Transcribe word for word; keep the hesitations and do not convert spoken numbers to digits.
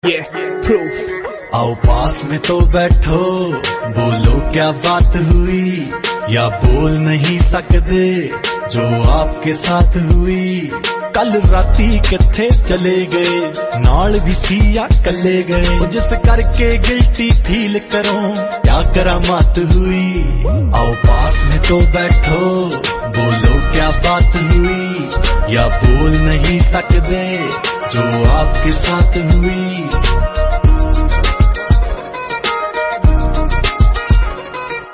Yeah, proof। आओ पास में तो बैठो, बोलो क्या बात हुई, या बोल नहीं सकते जो आपके साथ हुई। कल राती किथे चले गए, नाल भी सिया कले गए, जिस करके गिल्टी फील करो क्या करामात हुई। आओ पास में तो बैठो, बोलो क्या बात हुई, या बोल नहीं सकते जो आपके साथ हुई।